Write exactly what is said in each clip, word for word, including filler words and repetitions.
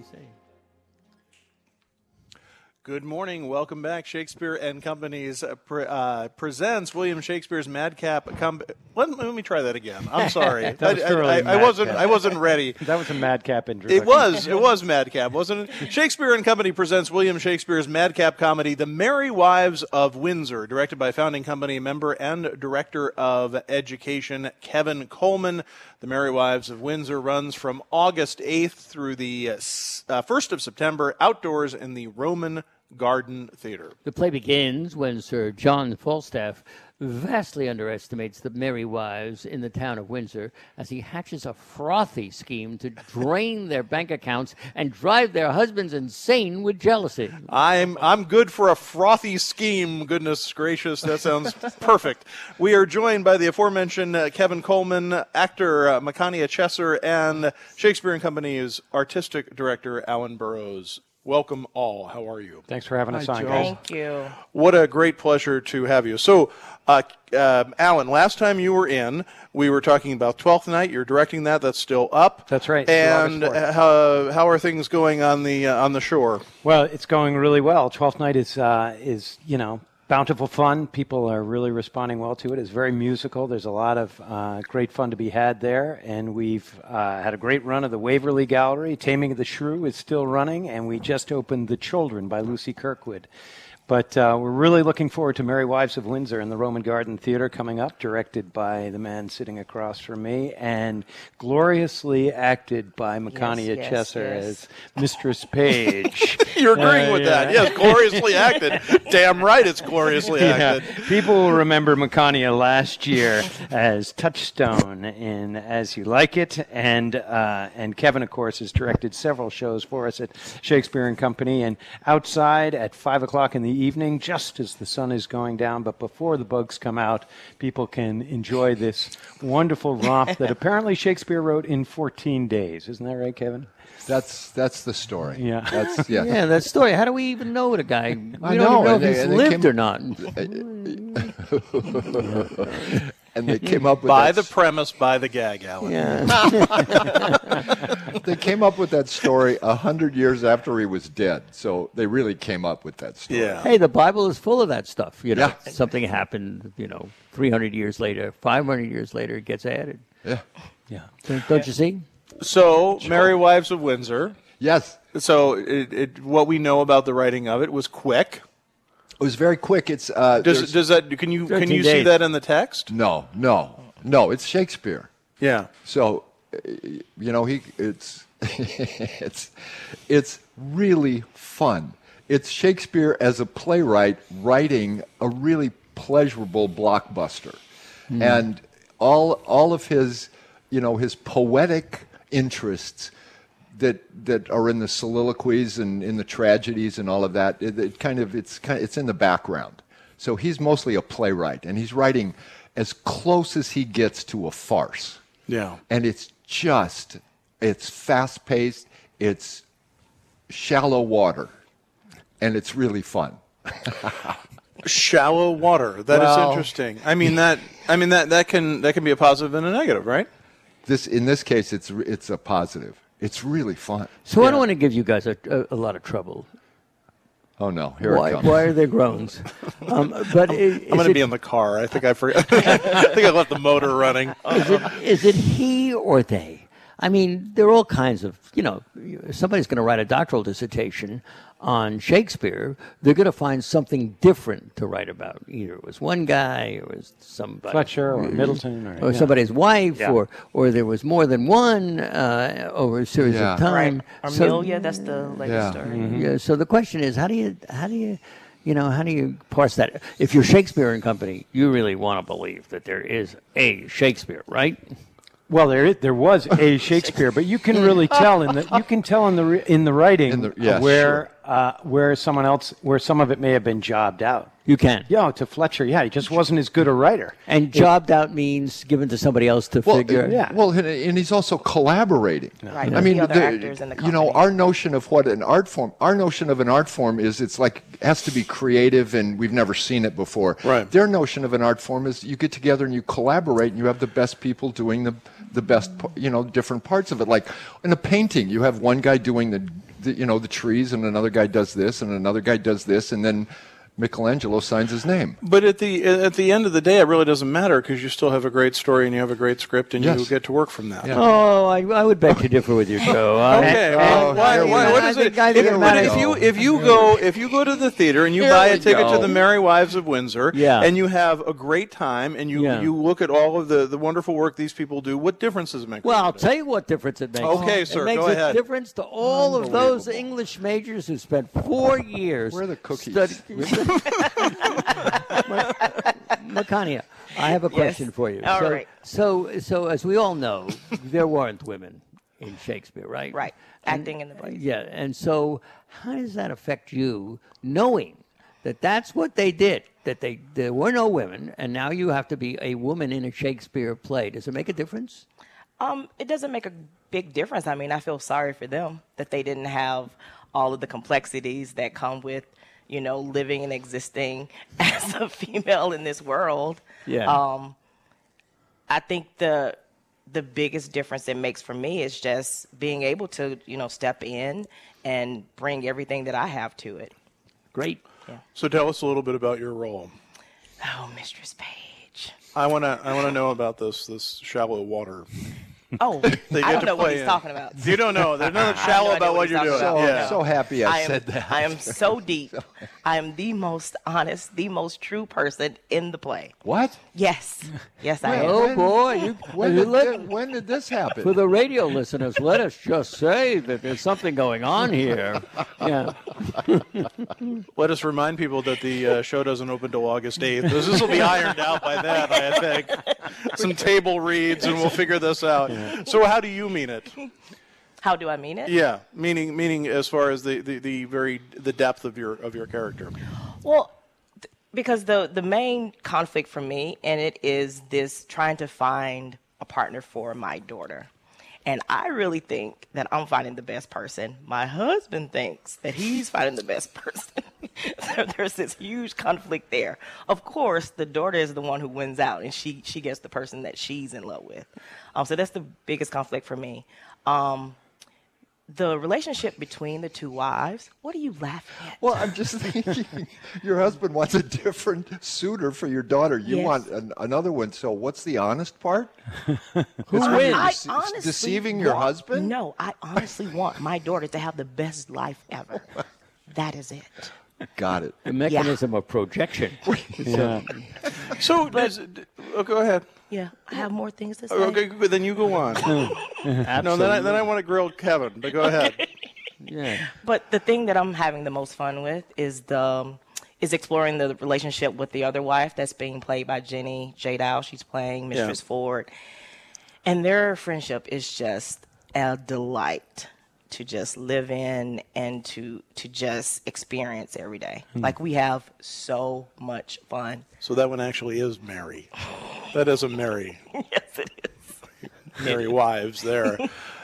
say? Good morning. Welcome back. Shakespeare and Company's uh, pre- uh, presents William Shakespeare's Madcap. Com- let, let me try that again. I'm sorry. That was I, thoroughly I, I wasn't. madcap. I wasn't ready. That was a madcap introduction. It was. It was Madcap, wasn't it? Shakespeare and Company presents William Shakespeare's Madcap comedy, The Merry Wives of Windsor, directed by founding company member and director of education Kevin Coleman. The Merry Wives of Windsor runs from August eighth through the uh, first of September, outdoors in the Roman Garden Theater. The play begins when Sir John Falstaff vastly underestimates the merry wives in the town of Windsor as he hatches a frothy scheme to drain their bank accounts and drive their husbands insane with jealousy. I'm I'm good for a frothy scheme. Goodness gracious, that sounds perfect. We are joined by the aforementioned uh, Kevin Coleman, actor uh, Makania Chesser, and Shakespeare and Company's artistic director Alan Burrows. Welcome all. How are you? Thanks for having us Hi, on, Joe. guys. Thank you. What a great pleasure to have you. So, uh, uh, Alan, last time you were in, we were talking about Twelfth Night. You're directing that. That's still up. That's right. And August fourth. how, how are things going on the uh, on the shore? Well, it's going really well. Twelfth Night is uh, is you know bountiful fun. People are really responding well to it. It's very musical. There's a lot of uh, great fun to be had there, and we've uh, had a great run of the Waverly Gallery. Taming of the Shrew is still running, and we just opened The Children by Lucy Kirkwood. But uh, we're really looking forward to Merry Wives of Windsor in the Roman Garden Theater coming up, directed by the man sitting across from me, and gloriously acted by Makania yes, Chesser yes. as Mistress Page. You're agreeing Uh, with yeah. that. Yes, gloriously acted. Damn right it's gloriously Yeah. acted. People will remember Makania last year as Touchstone in As You Like It, and uh, and Kevin, of course, has directed several shows for us at Shakespeare and Company, and outside at five o'clock in the evening, just as the sun is going down, but before the bugs come out, people can enjoy this wonderful romp that apparently Shakespeare wrote in fourteen days. Isn't that right, Kevin? That's that's the story. Yeah. That's yeah. Yeah, that story. How do we even know the guy? We I don't know, even know and if they- he's and they lived came- or not. And they came up with By that, the premise, by the gag, Alan. Yeah. they came up with that story a hundred years after he was dead. So they really came up with that story. Yeah. Hey, the Bible is full of that stuff. You know, Yeah. something happened. You know, three hundred years later, five hundred years later, it gets added. Yeah. Yeah. Don't, don't you see? So, Merry Wives of Windsor. Yes. So, it, it, what we know about the writing of it was quick. It was very quick. It's uh Does there's- does that can you can thirteen you see days. that in the text? no, no, no, it's Shakespeare. Yeah. So uh, you know, he it's it's it's really fun. It's Shakespeare as a playwright writing a really pleasurable blockbuster. And all all of his, you know, his poetic interests that that are in the soliloquies and in the tragedies and all of that, it, it kind of it's kind of, it's in the background. So he's mostly a playwright, and he's writing as close as he gets to a farce. Yeah. And it's just it's fast paced, it's shallow water, and it's really fun. Shallow water. That is Well- interesting. I mean that. I mean that that can that can be a positive and a negative, right? This in this case, it's it's a positive. It's really fun. So I don't want to give you guys a, a, a lot of trouble. Oh no, here Why, it comes. why are there groans? Um, but i- is, I'm going to it, be in the car. I think I forgot. I think I left the motor running. is it is it he or they? I mean, there are all kinds of, you know, if somebody's going to write a doctoral dissertation on Shakespeare, they're going to find something different to write about. Either it was one guy, or it was somebody. Fletcher or Middleton. Or, Or yeah. somebody's wife, Yeah. or or there was more than one uh, over a series Yeah. of time. Right. So- Amelia, that's the latest Yeah. story. Yeah, so the question is, how do you, how do you, you know, how do you parse that? If you're Shakespeare and Company, you really want to believe that there is a Shakespeare, right? Well, there is, there was a Shakespeare, but you can really tell in the you can tell in the in the writing In the- yeah, where uh, where someone else where some of it may have been jobbed out. You can. Yeah, to Fletcher, yeah, he just wasn't as good a writer. And jobbed out means given to somebody else to Well, figure. uh, Yeah. Well, and and he's also collaborating. Right, I with mean, the other the- actors in the you know, company. our notion of what an art form, our notion of an art form is it's like has to be creative, and we've never seen it before. Right. Their notion of an art form is you get together and you collaborate, and you have the best people doing the the best, p- you know, different parts of it. Like in a painting, you have one guy doing the, the you know, the trees, and another guy does this, and another guy does this, and then Michelangelo signs his name. But at the at the end of the day, it really doesn't matter because you still have a great story and you have a great script and you Yes. get to work from that. Yeah. Oh, I, I would beg to differ with you, Joe. I- Okay. Oh, well, why, here we why, go. what I is think- it? I think if, it but matters. if you if you go if you go to the theater and you Here buy a we ticket go. to the Merry Wives of Windsor, Yeah. and you have a great time and you Yeah. you look at all of the, the wonderful work these people do, what difference does it make? Well, I'll tell you what difference it makes. Okay, it sir, makes go a ahead. difference to all of those English majors who spent four years. Where are the cookies? Makania, I have a question for you. All so, right. so, so as we all know, there weren't women in Shakespeare, right? Right. Acting in the play. Yeah, and so how does that affect you, knowing that that's what they did? That they there were no women, and now you have to be a woman in a Shakespeare play. Does it make a difference? Um, it doesn't make a big difference. I mean, I feel sorry for them that they didn't have all of the complexities that come with, you know, living and existing as a female in this world. Yeah. Um, I think the the biggest difference it makes for me is just being able to, you know, step in and bring everything that I have to it. Great. So tell us a little bit about your role. Oh, Mistress Page. I want to I want to know about this this shallow water. Oh, They I get don't to know what play he's in. talking about. You don't know. There's nothing I have shallow no idea about what what he's you're talking doing. about. So, yeah. so happy I, I am, said that. I am so deep. I am the most honest, the most true person in the play. What? Yes. Yes, I am. Oh When- boy, you, When you did, let- thi- when did this happen? for the radio listeners, let us just say that there's something going on here. Yeah. Let us remind people that the uh, show doesn't open till August eighth. This will be ironed out by then, I think. Some table reads, and we'll figure this out. So, how do you mean it? How do I mean it? Yeah, meaning meaning as far as the, the, the very the depth of your of your character. Well, th- because the the main conflict for me in it is this trying to find a partner for my daughter. And I really think that I'm finding the best person. My husband thinks that he's finding the best person. So there's this huge conflict there. Of course, the daughter is the one who wins out, and she she gets the person that she's in love with. Um, so that's the biggest conflict for me. Um, the relationship between the two wives. What are you laughing at? Well, I'm just thinking, your husband wants a different suitor for your daughter. You Yes. want an, another one. So, what's the honest part? Who It's when wins? you're I dece- honestly deceiving your want- husband? No, I honestly want my daughter to have the best life ever. That is it. Got it. The mechanism of projection. Yeah. So, does, oh, go ahead. Yeah, I have more things to say. Okay, good, then you go on. No, then I, then I want to grill Kevin, but go ahead. Yeah. But the thing that I'm having the most fun with is the um, is exploring the relationship with the other wife that's being played by Jenny Jadal. She's playing Mistress Yeah. Ford, and their friendship is just a delight to just live in and to to just experience every day. Like we have so much fun. So that one actually is Mary. That is a Mary. Yes, it is. Mary Wives there.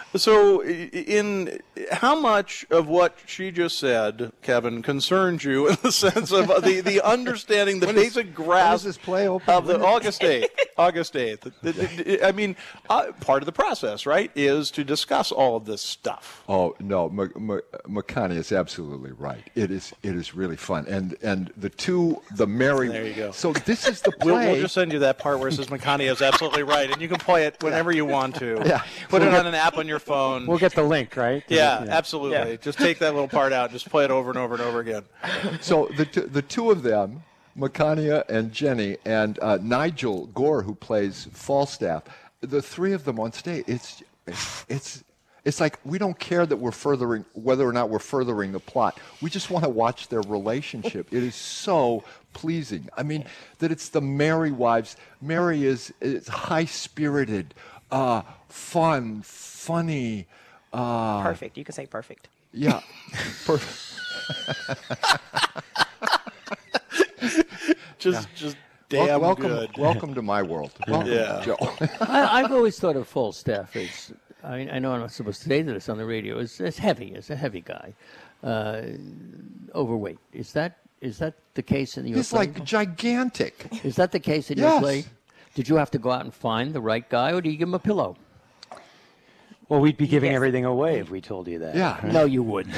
So, i- in how much of what she just said, Kevin, concerns you in the sense of the, the understanding, the When is- basic when grasp does this play open? of the When is- August eighth? August eighth. The- the- the- I mean, uh, part of the process, right, is to discuss all of this stuff. Oh no, M- M- Makani is absolutely right. It is it is really fun, and and the two the Mary. There you go. So this is the We'll, play. we'll just send you that part where it says Makani is absolutely right, and you can play it whenever you want to. Yeah. Put it on an app on your phone. We'll get the link, right? Yeah, absolutely. Yeah. Just take that little part out. Just play it over and over and over again. So the t- the two of them, Makania and Jenny, and uh, Nigel Gore, who plays Falstaff, the three of them on stage. It's it's it's like we don't care that we're furthering whether or not we're furthering the plot. We just want to watch their relationship. It is so pleasing. I mean, that it's the Merry Wives. Mary is is high spirited, uh, fun, funny. Uh, Perfect. You can say perfect. yeah. Per- just just damn welcome, good. welcome to my world. Welcome, Yeah. Joe. I, I've always thought of Falstaff as, I, I know I'm not supposed to say this on the radio, as, as heavy, as a heavy guy, uh, overweight. Is that is that the case in your He's play? like gigantic. Is that the case in Yes. your play? Did you have to go out and find the right guy, or do you give him a pillow? Well, we'd be giving Yes. everything away if we told you that. Yeah. No, you wouldn't.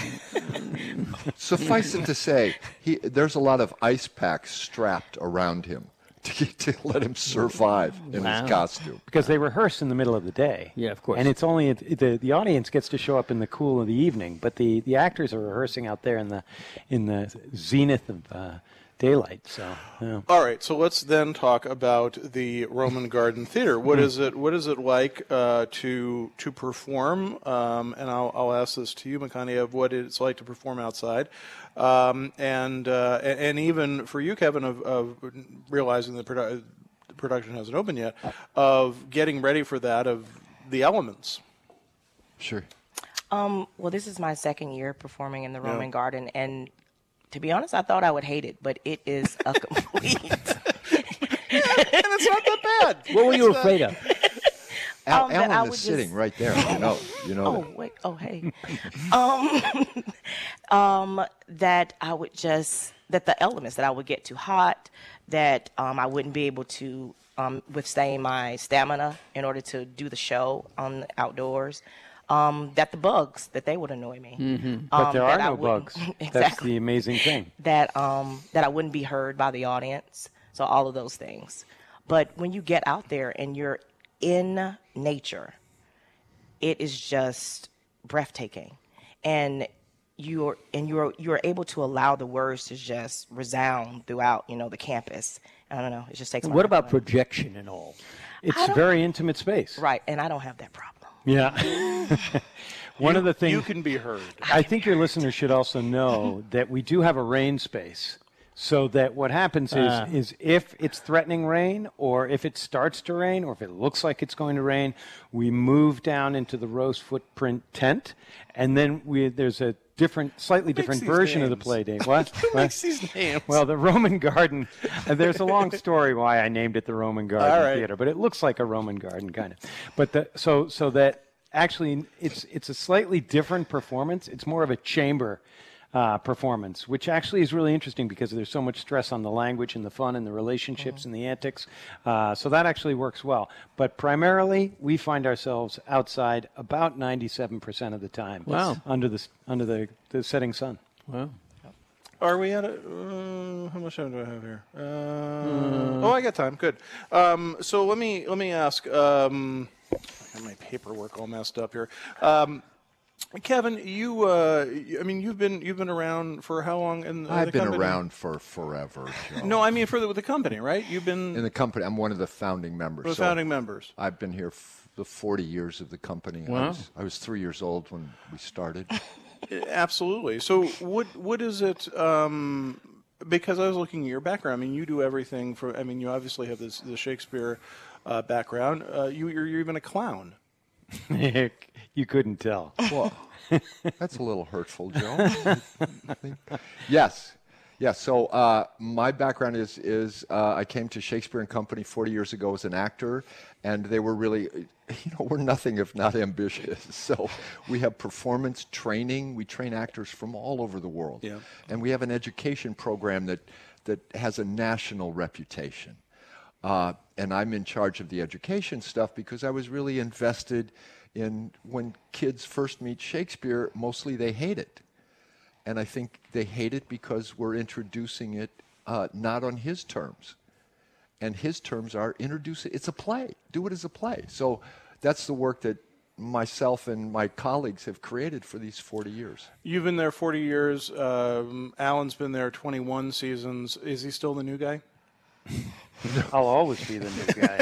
Suffice it to say, he, there's a lot of ice packs strapped around him to, to let him survive in Wow. his costume. Because they rehearse in the middle of the day. Yeah, of course. And it's only the the audience gets to show up in the cool of the evening, but the, the actors are rehearsing out there in the in the zenith of uh, daylight. So, yeah. All right, so let's then talk about the Roman Garden Theater. What is it? What is it like uh, to to perform? Um, and I'll, I'll ask this to you, Makani, of what it's like to perform outside, um, and uh, and and even for you, Kevin, of, of realizing the, produ- the production hasn't opened yet, of getting ready for that, of the elements. Sure. Um, well, this is my second year performing in the Roman Garden, and to be honest, I thought I would hate it, but it is a complete. And it's not that bad. What were you afraid of? Al- Um, that I Alan would is sitting just- right there. You know, you know Oh that. wait! Oh hey. um, um, that I would just that the elements that I would get too hot, that um, I wouldn't be able to um, withstand my stamina in order to do the show on the outdoors. Um, that the bugs that they would annoy me. But Um, there are that I no wouldn't- bugs. That's Exactly. the amazing thing. That um that I wouldn't be heard by the audience. So all of those things. But when you get out there and you're in nature, it is just breathtaking. And you're and you're you're able to allow the words to just resound throughout, you know, the campus. I don't know. It just takes my What breath about away. projection and all? It's don't- very intimate space. Right, and I don't have that problem. Yeah. One of the things You can be heard. I think your listeners should also know that we do have a rain space. So that what happens is, Ah. is if it's threatening rain, or if it starts to rain, or if it looks like it's going to rain, we move down into the Rose Footprint tent, and then we there's a different, slightly different these version of the names? play date. What? Who What? makes these names? Well, the Roman Garden. uh, There's a long story why I named it the Roman Garden All right. Theater, but it looks like a Roman garden kind of. But the, so so that actually it's it's a slightly different performance. It's more of a chamber uh, performance, which actually is really interesting because there's so much stress on the language and the fun and the relationships and the antics. Uh, so that actually works well. But primarily, we find ourselves outside about ninety-seven percent of the time. Wow. Under the s- under the, the setting sun. Well, Are we at a, uh, how much time do I have here? Uh, Oh, I got time. Good. Um, so let me let me ask. Um, I got my paperwork all messed up here. Um, Kevin, you, uh, I mean, you've been you've been around for how long? In uh, I've the been company? around for forever. Joe. No, I mean for the, with the company, right? You've been In the company, I'm one of the founding members. the so founding members. I've been here f- the forty years of the company. I, Wow. was, I was three years old when we started. Absolutely. So, what what is it? Um, because I was looking at your background. I mean, you do everything from. I mean, you obviously have this the Shakespeare uh, background. Uh, you you're, you're even a clown. You couldn't tell. Well, that's a little hurtful, Joe. I think. Yes, yes. So uh, my background is is uh, I came to Shakespeare and Company forty years ago as an actor, and they were really, you know, we're nothing if not ambitious. So we have performance training. We train actors from all over the world, Yeah. and we have an education program that that has a national reputation. Uh, and I'm in charge of the education stuff because I was really invested in when kids first meet Shakespeare, mostly they hate it. And I think they hate it because we're introducing it uh, not on his terms. And his terms are introduce it. It's a play. Do it as a play. So that's the work that myself and my colleagues have created for these forty years. You've been there forty years. Um, Alan's been there twenty-one seasons. Is he still the new guy? I'll always be the new guy.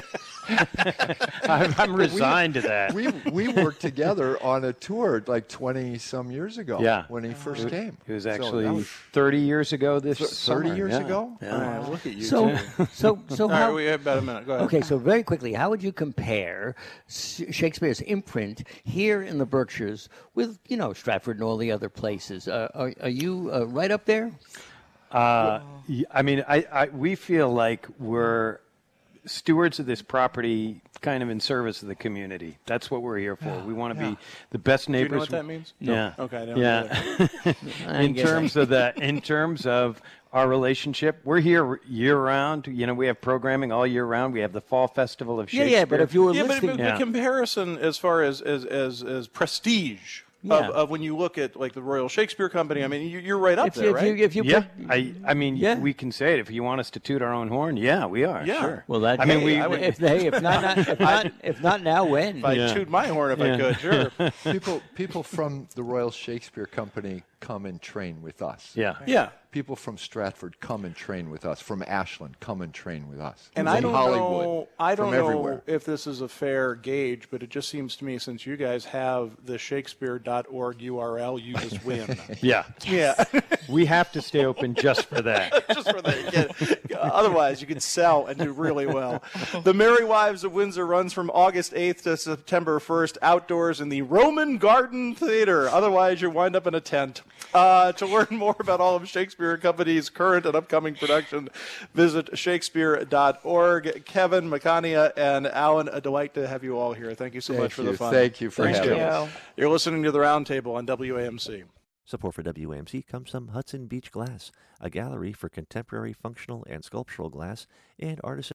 I'm, I'm resigned to that. We we worked together on a tour like twenty some years ago. Yeah. When he first came. It was So actually that was thirty years ago this th- thirty summer, years yeah. ago. Yeah. Uh, look at you. so too. so so All right, how? we have about a minute. Go ahead. Okay, so very quickly, how would you compare S- Shakespeare's imprint here in the Berkshires with, you know, Stratford and all the other places? Uh, are, are you uh, right up there? Uh, y- I mean, I, I we feel like we're stewards of this property, kind of in service of the community. That's what we're here for. We want to be the best Do you neighbors. know what that means? Yeah. Okay, I don't yeah. in get terms of that, in terms of our relationship, we're here year round. You know, we have programming all year round. We have the Fall Festival of Yeah, Shakespeare. yeah, but if you were Yeah, but, listening, but Yeah. the comparison as far as as as, as prestige Yeah. of, of when you look at like the Royal Shakespeare Company, I mean, you, you're right up if, there, if right? you if you yeah, put, I, I mean, Yeah. we can say it. If you want us to toot our own horn, yeah, we are. Yeah. Sure. well, that I mean, hey, we- I would- if they if not, not if not if not now, when? if I Yeah. chewed my horn if I Yeah. could, sure. people people from the Royal Shakespeare Company come and train with us. Yeah. Yeah. People from Stratford come and train with us. From Ashland, come and train with us. And from I don't Hollywood, know. I don't from know everywhere. if this is a fair gauge, but it just seems to me, since you guys have the Shakespeare dot org U R L, you just win. Yeah. yeah, We have to stay open just for that. just for that. Yeah. Otherwise, you could sell and do really well. The Merry Wives of Windsor runs from August eighth to September first, outdoors in the Roman Garden Theater. Otherwise, you wind up in a tent. Uh, to learn more about all of Shakespeare Company's current and upcoming production, visit Shakespeare dot org. Kevin, Makania, and Alan, a delight to have you all here. Thank you so Thank much for you. the fun. Thank you for Thank having you. us. You're listening to The Roundtable on W A M C. Support for W A M C comes from Hudson Beach Glass, a gallery for contemporary functional and sculptural glass and artisan